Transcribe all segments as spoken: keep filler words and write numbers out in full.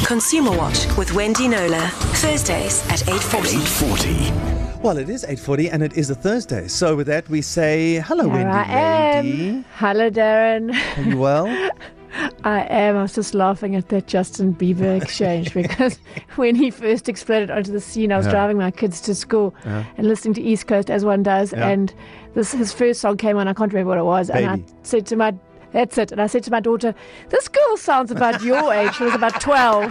Consumer Watch with Wendy Knowler. Thursdays at eight forty. eight forty. Well, it is eight forty and it is a Thursday. So with that, we say hello, Here Wendy I lady. am. Hello, Darren. Are you well? I am. I was just laughing at that Justin Bieber exchange because when he first exploded onto the scene, I was Yeah. driving my kids to school Yeah. and listening to East Coast as one does. Yeah. And this his first song came on. I can't remember what it was. And I Baby. said to my That's it. And I said to my daughter, this girl sounds about your age. She was about twelve.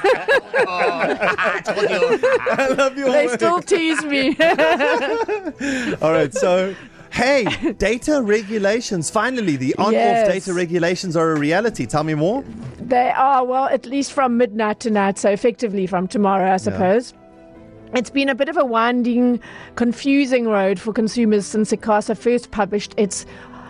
I love your They work. still tease me. All right, so hey, data regulations. Finally, the on-off Yes. data regulations are a reality. Tell me more. They are, well, at least from midnight tonight, so effectively from tomorrow, I suppose. It's been a bit of a winding, confusing road for consumers since ICASA first published its,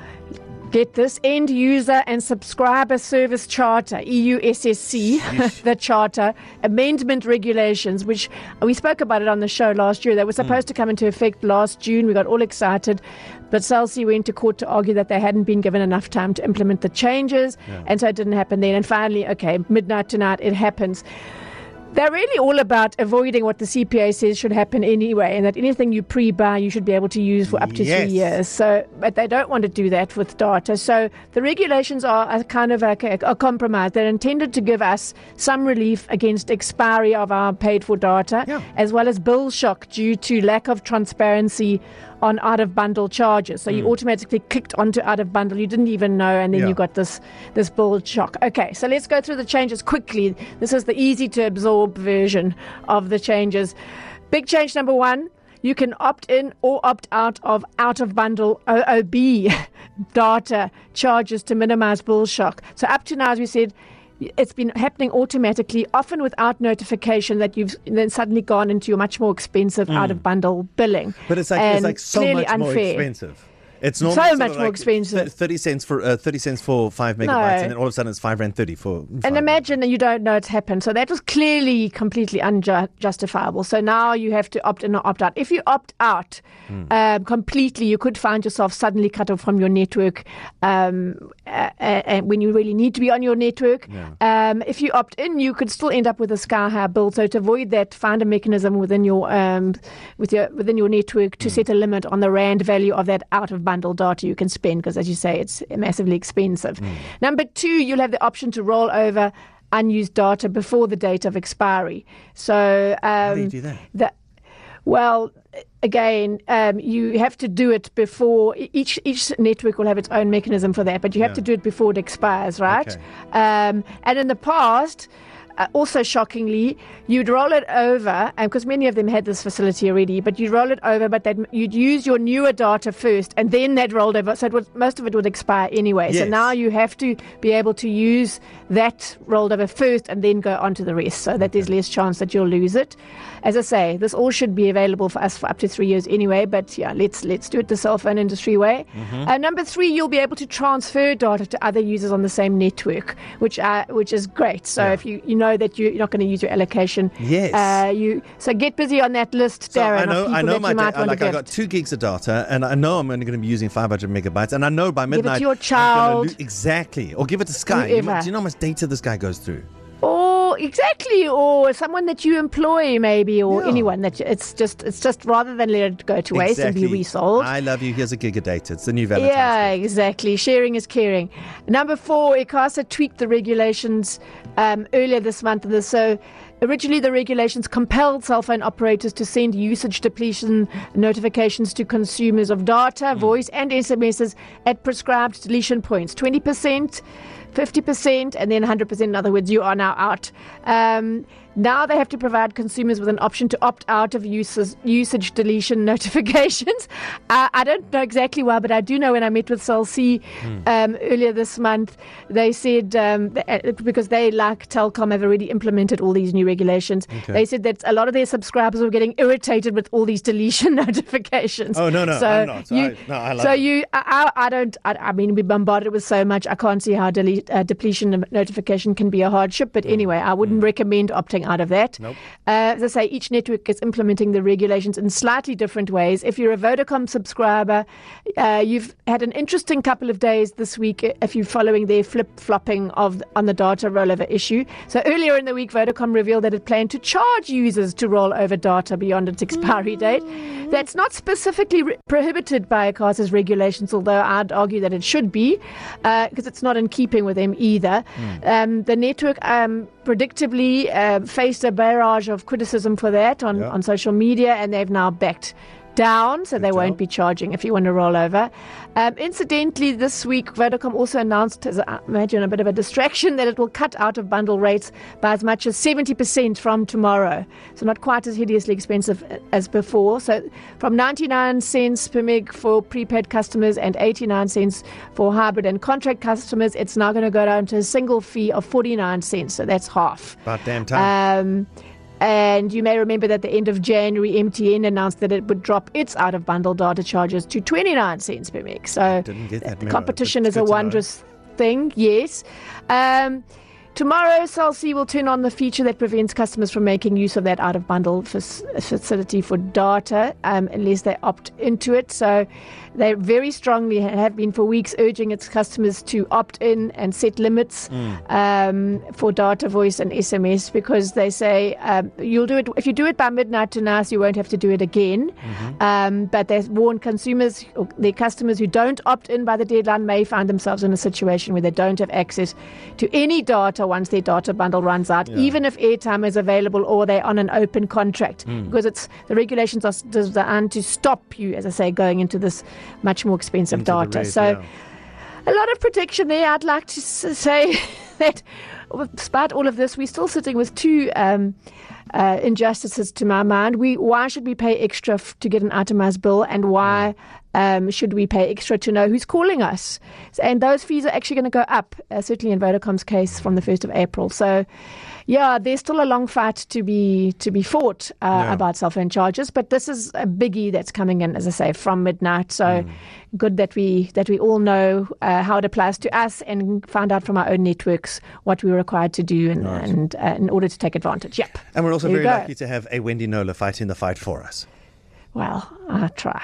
get this, End User and Subscriber Service Charter, E U S S C, the Charter, amendment regulations, which we spoke about it on the show last year. They were supposed to come into effect last June. We got all excited. But C E L C went to court to argue that they hadn't been given enough time to implement the changes. Yeah. And so it didn't happen then. And finally, okay, midnight tonight, it happens. They're really all about avoiding what the C P A says should happen anyway, and that anything you pre-buy you should be able to use for up to Yes. three years. So, but they don't want to do that with data. So the regulations are a kind of a, a compromise. They're intended to give us some relief against expiry of our paid-for data, Yeah. as well as bill shock due to lack of transparency on out-of-bundle charges. So you automatically clicked onto out-of-bundle. You didn't even know, and then Yeah. you got this, this bill shock. Okay, so let's go through the changes quickly. This is the easy-to-absorb version of the changes. Big change number one, you can opt in or opt out of out-of-bundle O O B data charges to minimize bill shock. So up to now, as we said, it's been happening automatically, often without notification, that you've then suddenly gone into your much more expensive out-of-bundle billing. But it's like it's And like so clearly much more unfair. expensive. It's So normally sort much of more like expensive. th- Thirty cents for uh, thirty cents for five megabytes, No. and then all of a sudden it's five rand thirty for. And five imagine that you don't know it's happened. So that was clearly completely unjustifiable. So now you have to opt in or opt out. If you opt out um, completely, you could find yourself suddenly cut off from your network um, uh, uh, when you really need to be on your network. Um, if you opt in, you could still end up with a sky-high bill. So to avoid that, find a mechanism within your um, with your within your network to set a limit on the rand value of that out-of-bundle data you can spend, because as you say, it's massively expensive. Mm. Number two, you'll have the option to roll over unused data before the date of expiry. So um, How do you do that? The, well, again, um, you have to do it before each each network will have its own mechanism for that, but you have Yeah. to do it before it expires, right? Okay. Um, and in the past, Uh, also shockingly, you'd roll it over, and because many of them had this facility already, but you'd roll it over, but they'd, you'd use your newer data first, and then that rolled over. So it would, most of it would expire anyway. So Yes. now you have to be able to use that rolled over first and then go on to the rest, so that there's less chance that you'll lose it. As I say, this all should be available for us for up to three years anyway, but yeah, let's let's do it the cell phone industry way. Mm-hmm. Uh, number three, you'll be able to transfer data to other users on the same network, which uh, which is great. So Yeah. if you, you know that you, you're not going to use your allocation, Yes. uh, you so get busy on that list, So Darren, I know, of people I know that my you might da- want like to I give. got two gigs of data, and I know I'm only going to be using five hundred megabytes, and I know by it midnight to your I'm gonna child. lo- exactly, or give it to Sky. You Whoever. know- do you know how much data this guy goes through? Or exactly, or someone that you employ, maybe, or Yeah. anyone that you, it's just it's just rather than let it go to waste and be resold. I love you. Here's a gig of data. It's the new Valentine's Yeah, gift. exactly. Sharing is caring. Number four, ICASA tweaked the regulations um, earlier this month. So originally the regulations compelled cell phone operators to send usage depletion notifications to consumers of data, Mm. voice and S M Ses at prescribed deletion points. twenty percent, fifty percent, and then one hundred percent. In other words, you are now out. Um, now they have to provide consumers with an option to opt out of uses, usage deletion notifications. Uh, I don't know exactly why, but I do know when I met with C E L C um, earlier this month, they said, um, th- because they, like Telkom, have already implemented all these new regulations, Okay. they said that a lot of their subscribers were getting irritated with all these deletion notifications. Oh, no, no, so I'm not. You, I- no, I love so it. you, I, I I don't, I, I mean, we bombarded with so much, I can't see how delete, uh, depletion notification can be a hardship, but anyway, I wouldn't recommend opting anything out of that. Nope. Uh, as I say, each network is implementing the regulations in slightly different ways. If you're a Vodacom subscriber, uh, you've had an interesting couple of days this week if you're following their flip-flopping of on the data rollover issue. So earlier in the week, Vodacom revealed that it planned to charge users to roll over data beyond its expiry date. That's not specifically re- prohibited by ICASA's regulations, although I'd argue that it should be, because uh, it's not in keeping with them either. Mm. Um, the network um, predictably uh, faced a barrage of criticism for that on, yeah. on social media, and they've now backed down, so Good they job. won't be charging if you want to roll over. Um, incidentally, this week, Vodacom also announced, as I imagine a bit of a distraction, that it will cut out of bundle rates by as much as seventy percent from tomorrow. So not quite as hideously expensive as before. So from ninety-nine cents per meg for prepaid customers and eighty-nine cents for hybrid and contract customers, it's now going to go down to a single fee of forty-nine cents. So that's half. About damn time. Um, And you may remember that at the end of January, M T N announced that it would drop its out-of-bundle data charges to twenty-nine cents per meg. So Didn't get that the memo, competition but is a good to know. wondrous thing, yes. Um, tomorrow, Cell C will turn on the feature that prevents customers from making use of that out-of-bundle f- facility for data um, unless they opt into it. So they very strongly have been for weeks urging its customers to opt in and set limits mm. um, for data, voice and S M S, because they say um, you'll do it if you do it by midnight tonight, you won't have to do it again. Mm-hmm. Um, but they warn consumers, or their customers who don't opt in by the deadline may find themselves in a situation where they don't have access to any data once their data bundle runs out, yeah. even if airtime is available or they're on an open contract, mm. because it's the regulations are designed to stop you, as I say, going into this much more expensive Into data. Rate, so yeah. a lot of protection there. I'd like to s- say that despite all of this, we're still sitting with two um, uh, injustices to my mind. We Why should we pay extra f- to get an itemized bill, and why um, should we pay extra to know who's calling us? And those fees are actually going to go up, uh, certainly in Vodacom's case, from the first of April. So yeah, there's still a long fight to be to be fought uh, yeah. about cell phone charges, but this is a biggie that's coming in, as I say, from midnight. So mm. good that we that we all know uh, how it applies to us and find out from our own networks what we're required to do and, right. and uh, in order to take advantage. Yep. And we're also there very lucky to have a Wendy Knowler fighting the fight for us. Well, I'll try.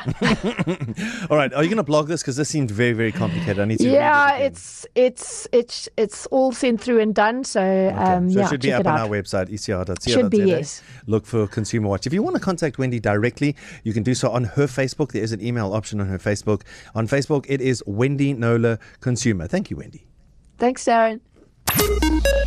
All right. Are you going to blog this? Because this seemed very, very complicated. I need to Yeah, read it it's it's it's it's all sent through and done. So, okay. um, so yeah, it should be check up it on out. our website, e c r dot co dot za. Should be, yes. Look for Consumer Watch. If you want to contact Wendy directly, you can do so on her Facebook. There is an email option on her Facebook. On Facebook, it is Wendy Knowler Consumer. Thank you, Wendy. Thanks, Darren.